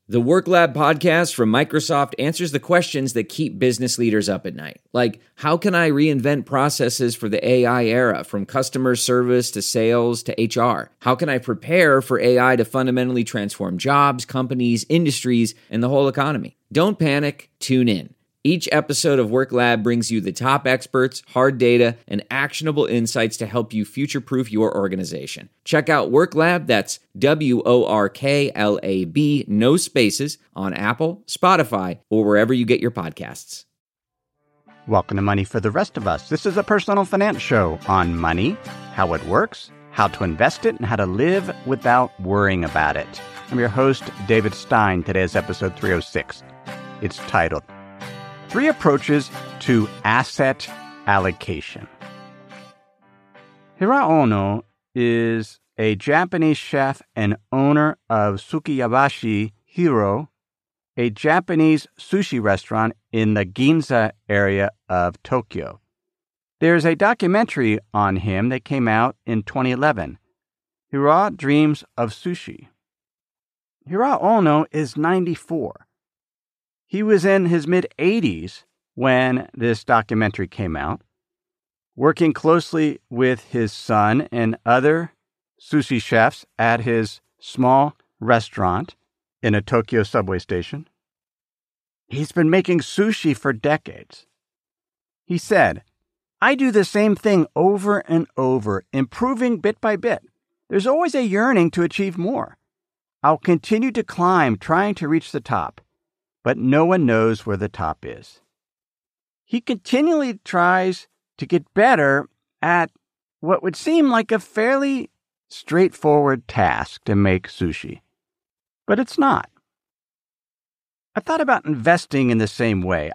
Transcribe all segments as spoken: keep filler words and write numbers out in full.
The Work Lab podcast from Microsoft answers the questions that keep business leaders up at night. Like, how can I reinvent processes for the A I era, from customer service to sales to H R? How can I prepare for A I to fundamentally transform jobs, companies, industries, and the whole economy? Don't panic, tune in. Each episode of Work Lab brings you the top experts, hard data, and actionable insights to help you future-proof your organization. Check out Work Lab, that's W O R K L A B, no spaces, on Apple, Spotify, or wherever you get your podcasts. Welcome to Money for the Rest of Us. This is a personal finance show on money, how it works, how to invest it, and how to live without worrying about it. I'm your host, David Stein. Today is episode three oh six. It's titled, Three Approaches to Asset Allocation. Hirao Ono is a Japanese chef and owner of Sukiyabashi Hiro, a Japanese sushi restaurant in the Ginza area of Tokyo. There's a documentary on him that came out in twenty eleven, Hirao Dreams of Sushi. Hirao Ono is ninety-four. He was in his mid-eighties when this documentary came out, working closely with his son and other sushi chefs at his small restaurant in a Tokyo subway station. He's been making sushi for decades. He said, I do the same thing over and over, improving bit by bit. There's always a yearning to achieve more. I'll continue to climb, trying to reach the top. But no one knows where the top is. He continually tries to get better at what would seem like a fairly straightforward task to make sushi. But it's not. I thought about investing in the same way.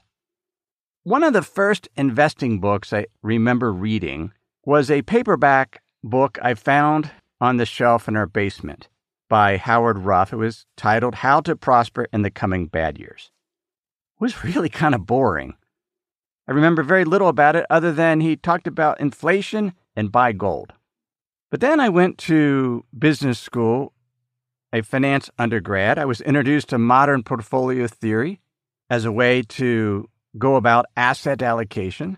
One of the first investing books I remember reading was a paperback book I found on the shelf in our basement by Howard Ruff. It was titled How to Prosper in the Coming Bad Years. It was really kind of boring. I remember very little about it other than he talked about inflation and buy gold. But then I went to business school, a finance undergrad. I was introduced to modern portfolio theory as a way to go about asset allocation.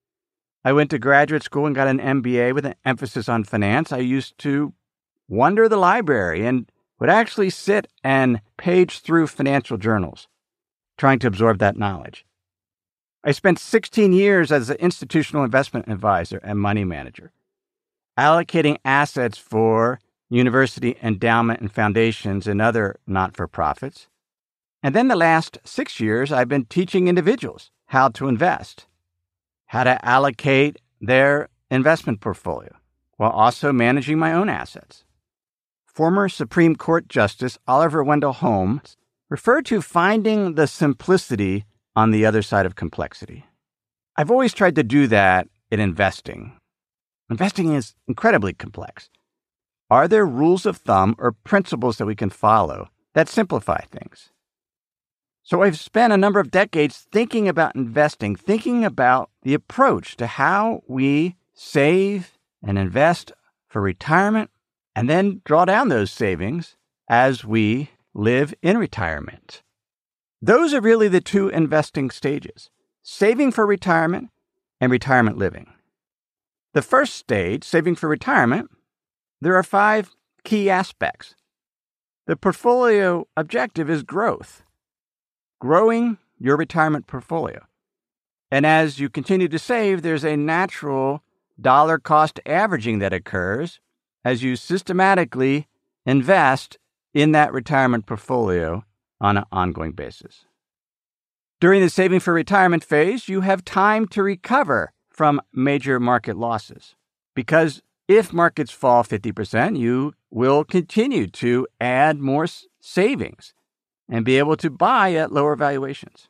I went to graduate school and got an M B A with an emphasis on finance. I used to wander the library and would actually sit and page through financial journals, trying to absorb that knowledge. I spent sixteen years as an institutional investment advisor and money manager, allocating assets for university endowment and foundations and other not-for-profits. And then the last six years, I've been teaching individuals how to invest, how to allocate their investment portfolio, while also managing my own assets. Former Supreme Court Justice Oliver Wendell Holmes referred to finding the simplicity on the other side of complexity. I've always tried to do that in investing. Investing is incredibly complex. Are there rules of thumb or principles that we can follow that simplify things? So I've spent a number of decades thinking about investing, thinking about the approach to how we save and invest for retirement, and then draw down those savings as we live in retirement. Those are really the two investing stages, saving for retirement and retirement living. The first stage, saving for retirement, there are five key aspects. The portfolio objective is growth, growing your retirement portfolio. And as you continue to save, there's a natural dollar cost averaging that occurs as you systematically invest in that retirement portfolio on an ongoing basis. During the saving for retirement phase, you have time to recover from major market losses, because if markets fall fifty percent, you will continue to add more savings and be able to buy at lower valuations.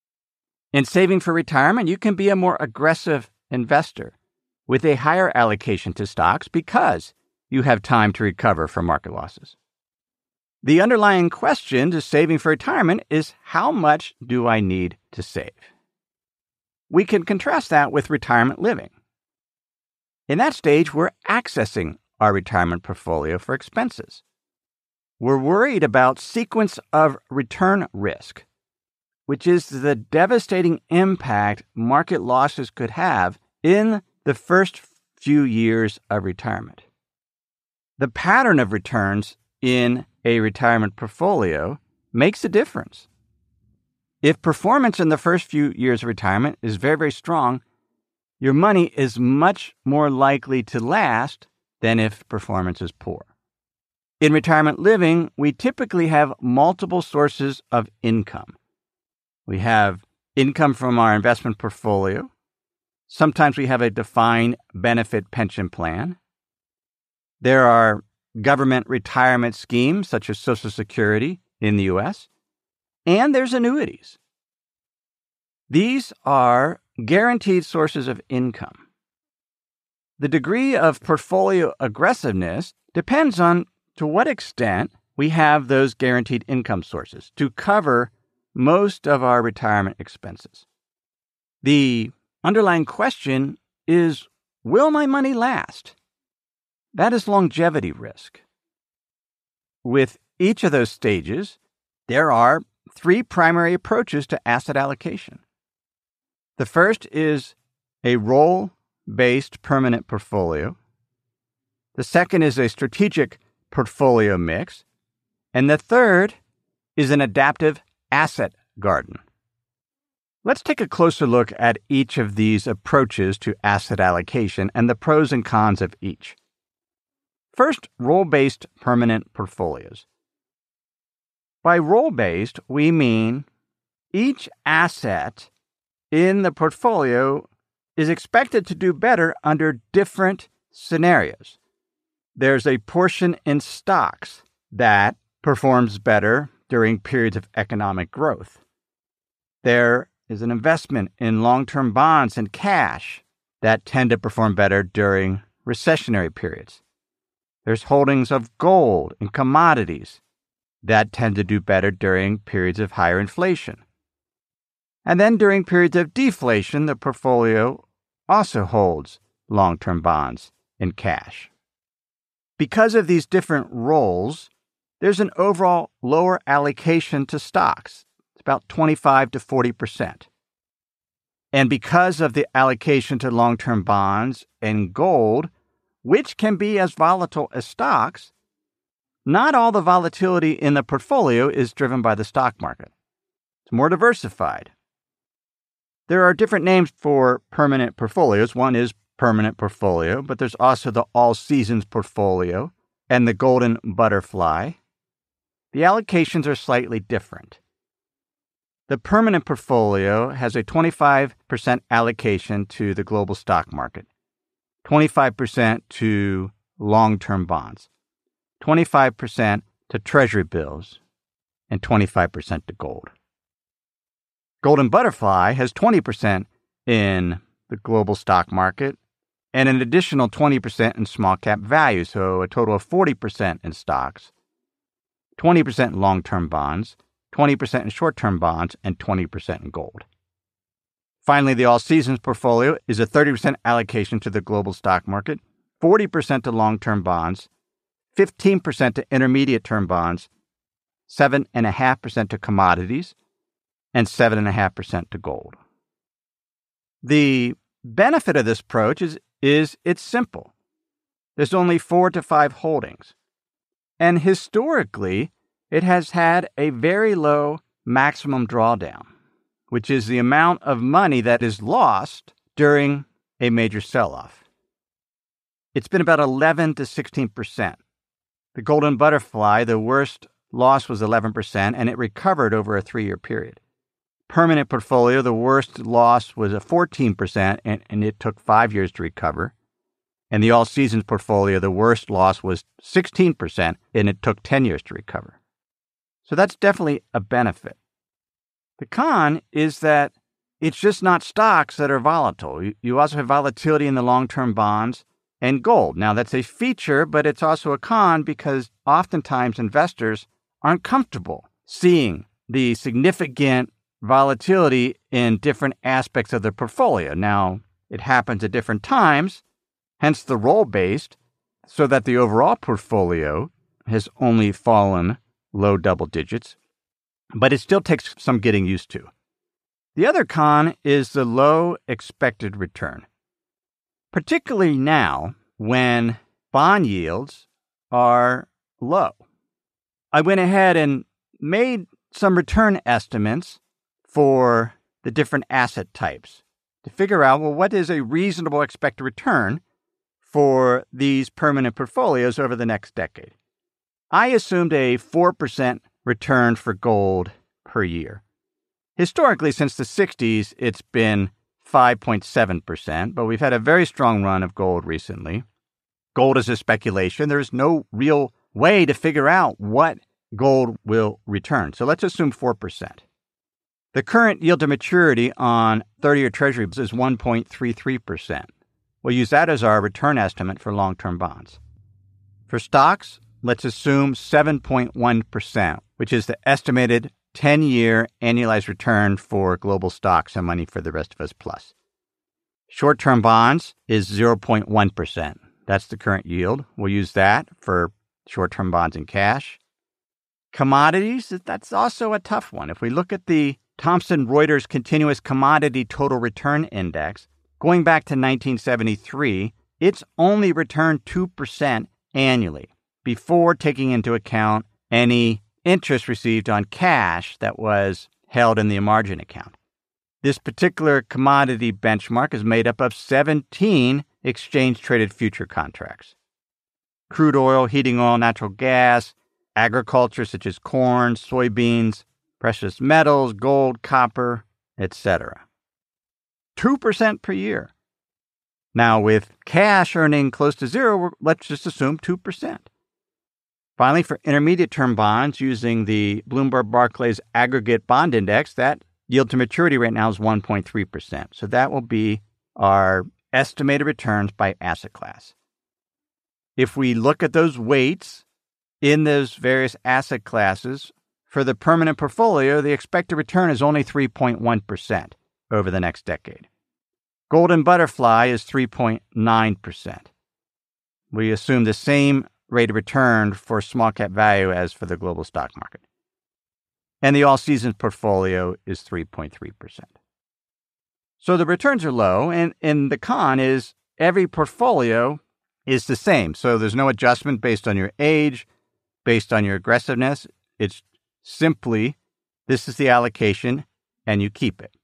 In saving for retirement, you can be a more aggressive investor with a higher allocation to stocks because you have time to recover from market losses. The underlying question to saving for retirement is, how much do I need to save? We can contrast that with retirement living. In that stage, we're accessing our retirement portfolio for expenses. we're worried about sequence of return risk, which is the devastating impact market losses could have in the first few years of retirement. The pattern of returns in a retirement portfolio makes a difference. If performance in the first few years of retirement is very, very strong, your money is much more likely to last than if performance is poor. In retirement living, we typically have multiple sources of income. We have income from our investment portfolio. Sometimes we have a defined benefit pension plan. There are government retirement schemes such as Social Security in the U S, and there's annuities. These are guaranteed sources of income. The degree of portfolio aggressiveness depends on to what extent we have those guaranteed income sources to cover most of our retirement expenses. The underlying question is, will my money last? That is longevity risk. With each of those stages, there are three primary approaches to asset allocation. The first is a role-based permanent portfolio. The second is a strategic portfolio mix. And the third is an adaptive asset garden. Let's take a closer look at each of these approaches to asset allocation and the pros and cons of each. First, role-based permanent portfolios. By role-based, we mean each asset in the portfolio is expected to do better under different scenarios. There's a portion in stocks that performs better during periods of economic growth. There is an investment in long-term bonds and cash that tend to perform better during recessionary periods. There's holdings of gold and commodities that tend to do better during periods of higher inflation. And then during periods of deflation, the portfolio also holds long-term bonds and cash. Because of these different roles, there's an overall lower allocation to stocks. It's about twenty-five to forty percent. And because of the allocation to long-term bonds and gold, which can be as volatile as stocks, not all the volatility in the portfolio is driven by the stock market. It's more diversified. There are different names for permanent portfolios. One is permanent portfolio, but there's also the all seasons portfolio and the golden butterfly. The allocations are slightly different. The permanent portfolio has a twenty-five percent allocation to the global stock market, twenty-five percent to long-term bonds, twenty-five percent to treasury bills, and twenty-five percent to gold. Golden Butterfly has twenty percent in the global stock market and an additional twenty percent in small cap value, so a total of forty percent in stocks, twenty percent in long-term bonds, twenty percent in short-term bonds, and twenty percent in gold. Finally, the All Seasons portfolio is a thirty percent allocation to the global stock market, forty percent to long-term bonds, fifteen percent to intermediate-term bonds, seven point five percent to commodities, and seven point five percent to gold. The benefit of this approach is, is it's simple. There's only four to five holdings. And historically, it has had a very low maximum drawdown, which is the amount of money that is lost during a major sell-off. It's been about eleven to sixteen percent. The Golden Butterfly, the worst loss was eleven percent, and it recovered over a three-year period. Permanent portfolio, the worst loss was a fourteen percent, and, and it took five years to recover. And the All Seasons portfolio, the worst loss was sixteen percent, and it took ten years to recover. So that's definitely a benefit. The con is that it's just not stocks that are volatile. You, you also have volatility in the long-term bonds and gold. Now, that's a feature, but it's also a con because oftentimes investors aren't comfortable seeing the significant volatility in different aspects of the portfolio. Now, it happens at different times, hence the role-based, so that the overall portfolio has only fallen low double digits, but it still takes some getting used to. The other con is the low expected return, particularly now when bond yields are low. I went ahead and made some return estimates for the different asset types to figure out, well, what is a reasonable expected return for these permanent portfolios over the next decade. I assumed a four percent return for gold per year. Historically, since the sixties, it's been five point seven percent, but we've had a very strong run of gold recently. Gold is a speculation. There's no real way to figure out what gold will return. So let's assume four percent. The current yield to maturity on thirty-year treasuries is one point three three percent. We'll use that as our return estimate for long-term bonds. For stocks, let's assume seven point one percent, which is the estimated ten-year annualized return for global stocks and Money for the Rest of Us Plus. Short-term bonds is zero point one percent. That's the current yield. We'll use that for short-term bonds and cash. Commodities, that's also a tough one. If we look at the Thomson Reuters Continuous Commodity Total Return Index, going back to nineteen seventy-three, it's only returned two percent annually before taking into account any interest received on cash that was held in the margin account. This particular commodity benchmark is made up of seventeen exchange-traded future contracts. Crude oil, heating oil, natural gas, agriculture such as corn, soybeans, precious metals, gold, copper, et cetera. two percent per year. Now, with cash earning close to zero, let's just assume two percent. Finally, for intermediate-term bonds, using the Bloomberg Barclays Aggregate Bond Index, that yield to maturity right now is one point three percent. So that will be our estimated returns by asset class. If we look at those weights in those various asset classes, for the permanent portfolio, the expected return is only three point one percent over the next decade. Golden Butterfly is three point nine percent. We assume the same rate of return for small cap value as for the global stock market. And the all seasons portfolio is three point three percent. So the returns are low, and, and the con is every portfolio is the same. So there's no adjustment based on your age, based on your aggressiveness. It's simply, this is the allocation, and you keep it.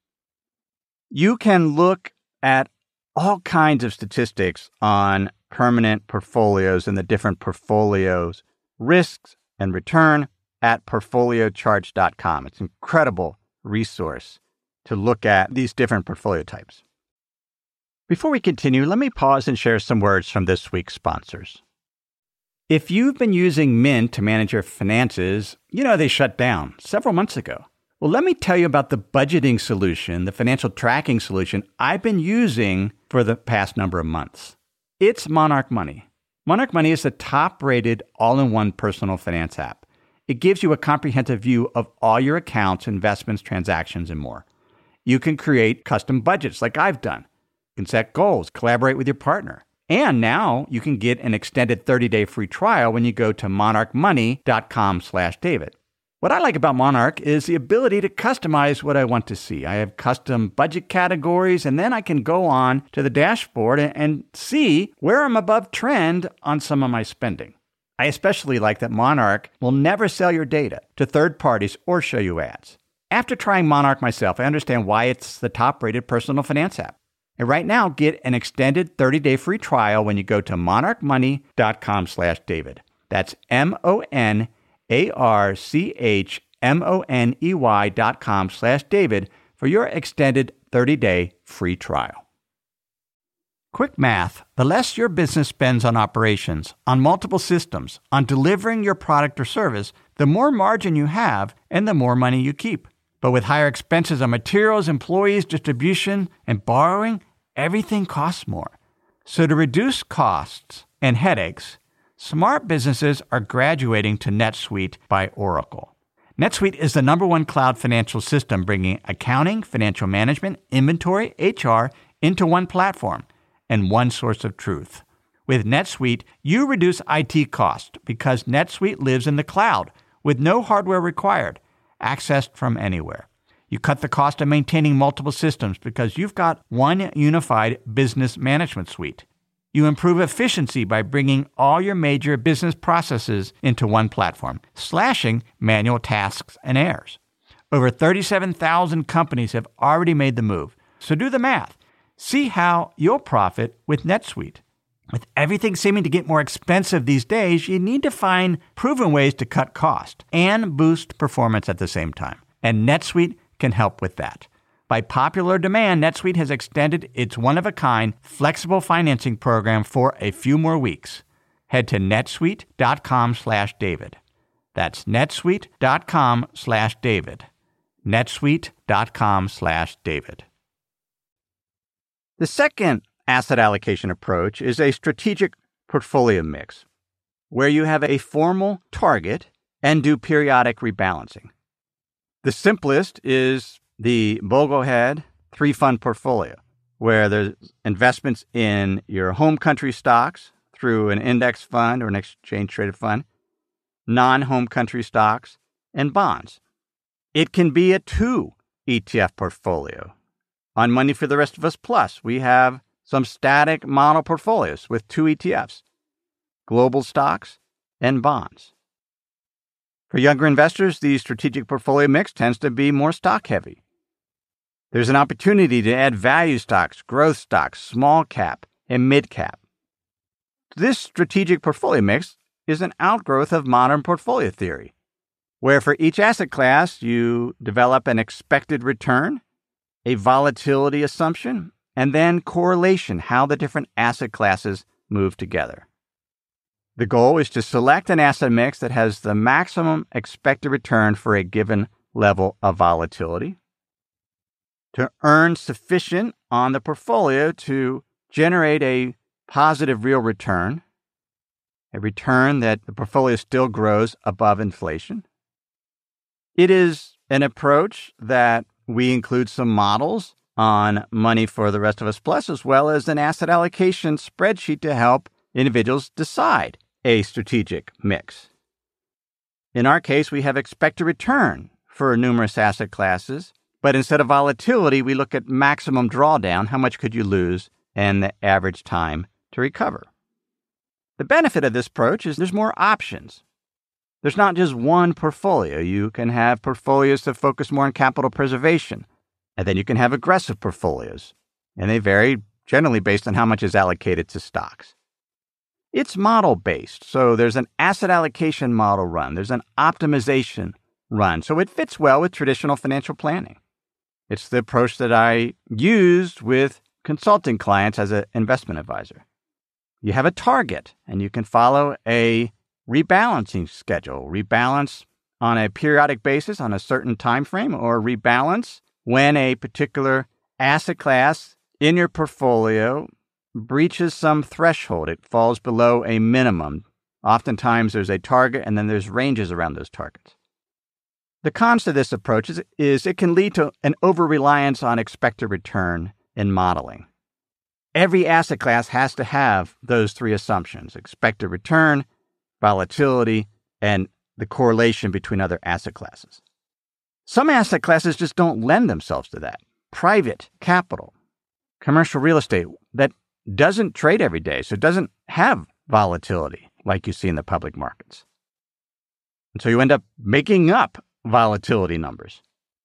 You can look at all kinds of statistics on permanent portfolios and the different portfolios, risks and return at portfolio charts dot com. It's an incredible resource to look at these different portfolio types. Before we continue, let me pause and share some words from this week's sponsors. If you've been using Mint to manage your finances, you know they shut down several months ago. Well, let me tell you about the budgeting solution, the financial tracking solution I've been using for the past number of months. It's Monarch Money. Monarch Money is the top-rated all-in-one personal finance app. It gives you a comprehensive view of all your accounts, investments, transactions, and more. You can create custom budgets like I've done. You can set goals, collaborate with your partner. And now you can get an extended thirty-day free trial when you go to monarch money dot com slash David. What I like about Monarch is the ability to customize what I want to see. I have custom budget categories, and then I can go on to the dashboard and, and see where I'm above trend on some of my spending. I especially like that Monarch will never sell your data to third parties or show you ads. After trying Monarch myself, I understand why it's the top-rated personal finance app. And right now, get an extended thirty-day free trial when you go to monarch money dot com slash David. That's M O N A R C H M O N E Y dot com slash David for your extended thirty-day free trial. Quick math. The less your business spends on operations, on multiple systems, on delivering your product or service, the more margin you have and the more money you keep. But with higher expenses on materials, employees, distribution, and borrowing, everything costs more. So to reduce costs and headaches, smart businesses are graduating to NetSuite by Oracle. NetSuite is the number one cloud financial system bringing accounting, financial management, inventory, H R into one platform and one source of truth. With NetSuite, you reduce I T costs because NetSuite lives in the cloud with no hardware required, accessed from anywhere. You cut the cost of maintaining multiple systems because you've got one unified business management suite. You improve efficiency by bringing all your major business processes into one platform, slashing manual tasks and errors. Over thirty-seven thousand companies have already made the move. So do the math. See how you'll profit with NetSuite. With everything seeming to get more expensive these days, you need to find proven ways to cut cost and boost performance at the same time. And NetSuite can help with that. By popular demand, NetSuite has extended its one-of-a-kind flexible financing program for a few more weeks. Head to netsuite.com slash David. That's netsuite.com slash David. netsuite.com slash David. The second asset allocation approach is a strategic portfolio mix, where you have a formal target and do periodic rebalancing. The simplest is the Boglehead three-fund portfolio, where there's investments in your home country stocks through an index fund or an exchange-traded fund, non-home country stocks, and bonds. It can be a two E T F portfolio. On Money for the Rest of Us Plus, we have some static model portfolios with two E T Fs, global stocks and bonds. For younger investors, the strategic portfolio mix tends to be more stock-heavy. There's an opportunity to add value stocks, growth stocks, small cap, and mid cap. This strategic portfolio mix is an outgrowth of modern portfolio theory, where for each asset class, you develop an expected return, a volatility assumption, and then correlation, how the different asset classes move together. The goal is to select an asset mix that has the maximum expected return for a given level of volatility, to earn sufficient on the portfolio to generate a positive real return, a return that the portfolio still grows above inflation. It is an approach that we include some models on Money for the Rest of Us Plus, as well as an asset allocation spreadsheet to help individuals decide a strategic mix. In our case, we have expected return for numerous asset classes, but instead of volatility, we look at maximum drawdown, how much could you lose, and the average time to recover. The benefit of this approach is there's more options. There's not just one portfolio. You can have portfolios that focus more on capital preservation, and then you can have aggressive portfolios, and they vary generally based on how much is allocated to stocks. It's model-based, so there's an asset allocation model run. There's an optimization run, so it fits well with traditional financial planning. It's the approach that I used with consulting clients as an investment advisor. You have a target, and you can follow a rebalancing schedule. Rebalance on a periodic basis on a certain time frame, or rebalance when a particular asset class in your portfolio breaches some threshold. It falls below a minimum. Oftentimes there's a target and then there's ranges around those targets. The cons to this approach is, is it can lead to an over-reliance on expected return in modeling. Every asset class has to have those three assumptions: expected return, volatility, and the correlation between other asset classes. Some asset classes just don't lend themselves to that. Private capital, commercial real estate, that doesn't trade every day, so it doesn't have volatility like you see in the public markets. And so you end up making up volatility numbers.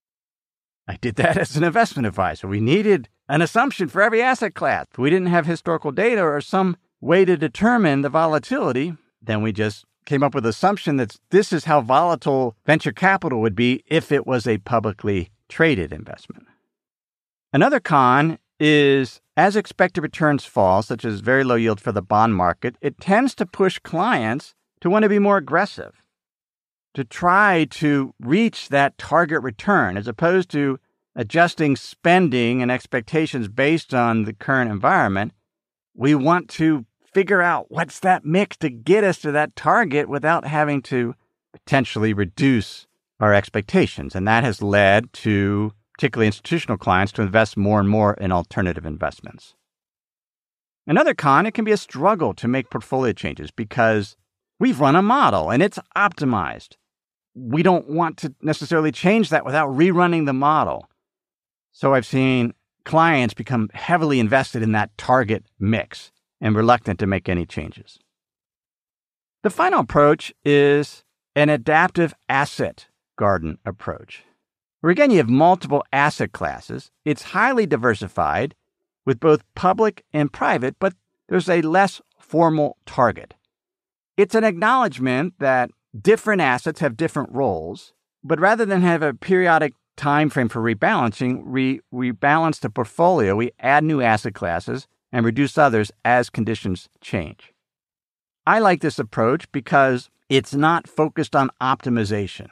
I did that as an investment advisor. We needed an assumption for every asset class. If we didn't have historical data or some way to determine the volatility, then we just came up with an assumption that this is how volatile venture capital would be if it was a publicly traded investment. Another con is, as expected returns fall, such as very low yield for the bond market, it tends to push clients to want to be more aggressive, to try to reach that target return, as opposed to adjusting spending and expectations based on the current environment. We want to figure out what's that mix to get us to that target without having to potentially reduce our expectations. And that has led to particularly institutional clients to invest more and more in alternative investments. Another con, it can be a struggle to make portfolio changes because we've run a model and it's optimized. We don't want to necessarily change that without rerunning the model. So I've seen clients become heavily invested in that target mix and reluctant to make any changes. The final approach is an adaptive asset garden approach, where again you have multiple asset classes. It's highly diversified with both public and private, but there's a less formal target. It's an acknowledgement that different assets have different roles, but rather than have a periodic time frame for rebalancing, we rebalance the portfolio, we add new asset classes and reduce others as conditions change. I like this approach because it's not focused on optimization.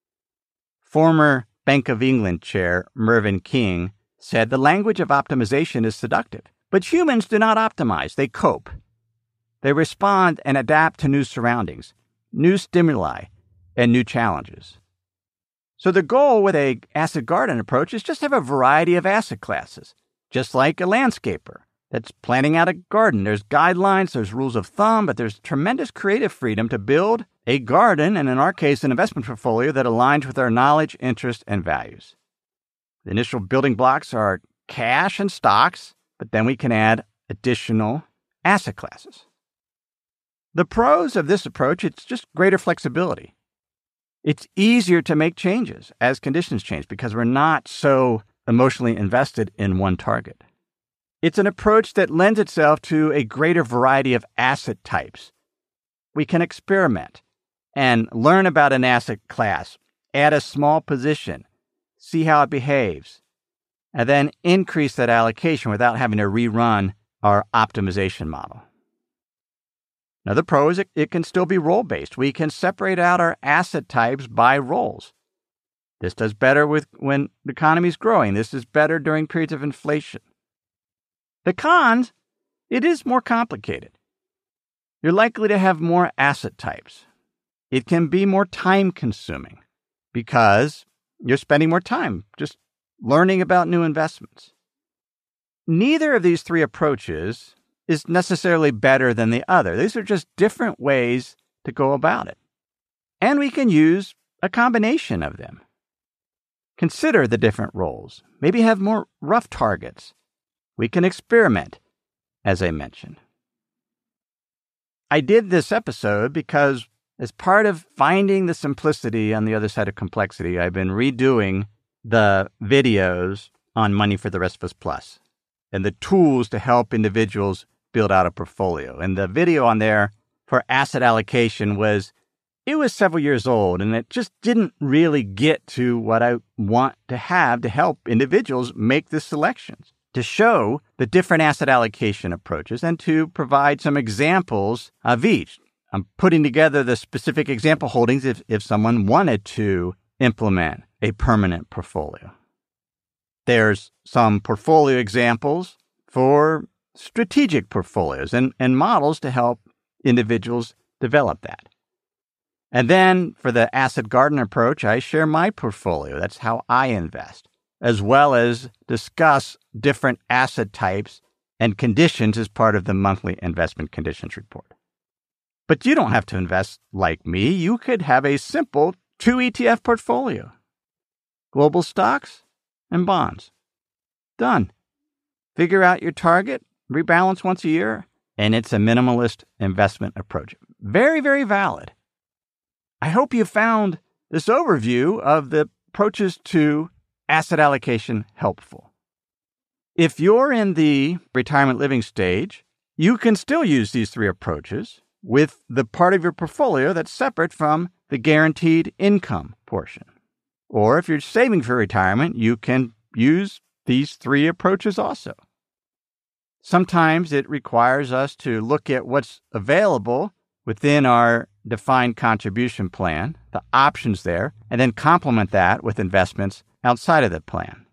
Former Bank of England chair Mervyn King said the language of optimization is seductive, but humans do not optimize, they cope. They respond and adapt to new surroundings, new stimuli, and new challenges. So the goal with a asset garden approach is just have a variety of asset classes, just like a landscaper that's planning out a garden. There's guidelines, there's rules of thumb, but there's tremendous creative freedom to build a garden, and in our case, an investment portfolio that aligns with our knowledge, interest, and values. The initial building blocks are cash and stocks, but then we can add additional asset classes. The pros of this approach, it's just greater flexibility. It's easier to make changes as conditions change because we're not so emotionally invested in one target. It's an approach that lends itself to a greater variety of asset types. We can experiment and learn about an asset class, add a small position, see how it behaves, and then increase that allocation without having to rerun our optimization model. Another pro is it, it can still be role-based. We can separate out our asset types by roles. This does better with when the economy is growing. This is better during periods of inflation. The cons, it is more complicated. You're likely to have more asset types. It can be more time-consuming because you're spending more time just learning about new investments. Neither of these three approaches is necessarily better than the other. These are just different ways to go about it. And we can use a combination of them. Consider the different roles. Maybe have more rough targets. We can experiment, as I mentioned. I did this episode because as part of finding the simplicity on the other side of complexity, I've been redoing the videos on Money for the Rest of Us Plus and the tools to help individuals build out a portfolio. And the video on there for asset allocation was, it was several years old, and it just didn't really get to what I want to have to help individuals make the selections, to show the different asset allocation approaches and to provide some examples of each. I'm putting together the specific example holdings if, if someone wanted to implement a permanent portfolio. There's some portfolio examples for strategic portfolios and, and models to help individuals develop that. And then for the asset garden approach, I share my portfolio. That's how I invest, as well as discuss different asset types and conditions as part of the monthly investment conditions report. But you don't have to invest like me. You could have a simple two E T F portfolio. Global stocks and bonds. Done. Figure out your target, rebalance once a year, and it's a minimalist investment approach. Very, very valid. I hope you found this overview of the approaches to asset allocation helpful. If you're in the retirement living stage, you can still use these three approaches with the part of your portfolio that's separate from the guaranteed income portion. Or if you're saving for retirement, you can use these three approaches also. Sometimes it requires us to look at what's available within our defined contribution plan, the options there, and then complement that with investments outside of the plan.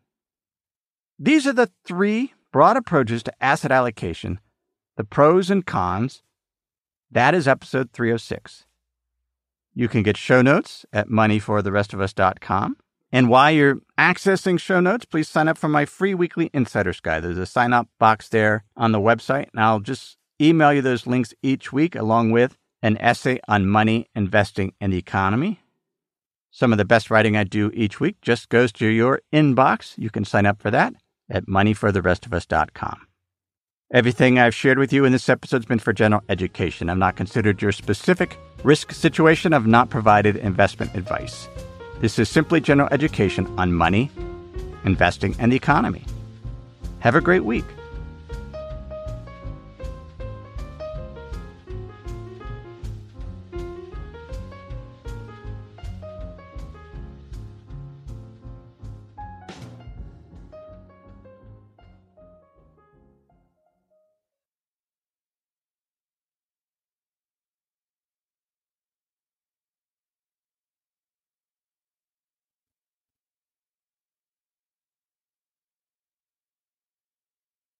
These are the three broad approaches to asset allocation, the pros and cons. That is episode three oh six. You can get show notes at money for the rest of us dot com. And while you're accessing show notes, please sign up for my free weekly Insider's Guide. There's a sign-up box there on the website, and I'll just email you those links each week along with an essay on money, investing, and the economy. Some of the best writing I do each week just goes to your inbox. You can sign up for that at money for the rest of us dot com. Everything I've shared with you in this episode has been for general education. I've not considered your specific risk situation. I've not provided investment advice. This is simply general education on money, investing, and the economy. Have a great week.